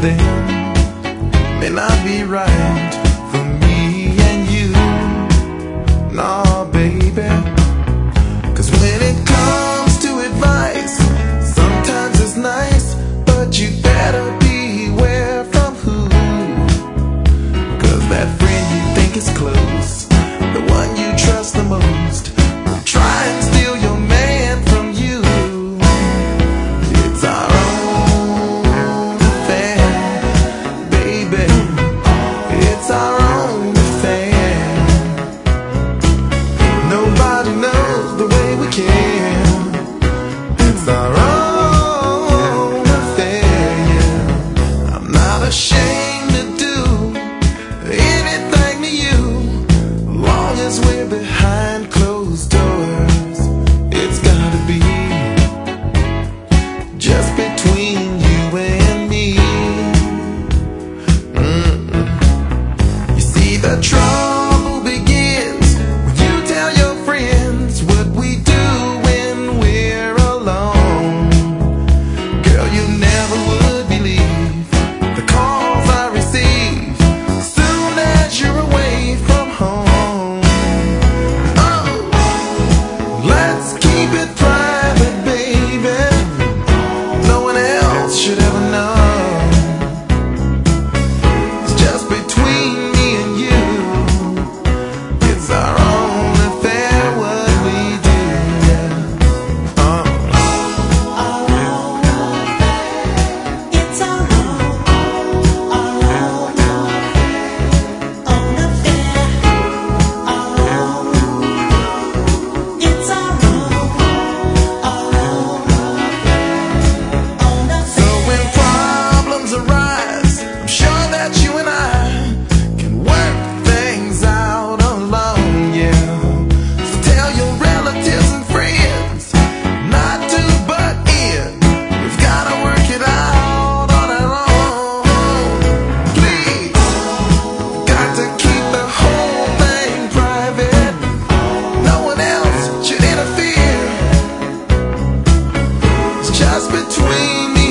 them may not be right for me and you. Nah, baby, 'cause when it comes to advice, sometimes it's nice, but you better beware from who. 'Cause that friend you think is close, the one you trust the most, will try and steal your man from you. It's our own affair, baby. It's our own affair. Nobody knows the way we can. It's our own affair, yeah. I'm not ashamed to do anything to you, long as we're behind closed doors. It's gotta be just between you and me. You see, the trouble begins when you tell your friends what we do when we're alone. Girl, you never would believe the calls I receive soon as you're away from home. Oh, let's keep it private, baby. No one else should ever know. It's just between me and you. It's our own affair, what we do, yeah. It's our own affair. It's our own So affair. when problems arise, I'm sure that you and I can work things out alone, yeah. So tell your relatives and friends not to butt in. We've gotta work it out on our own. Please, got to keep the whole thing private. No one else should interfere. It's just between me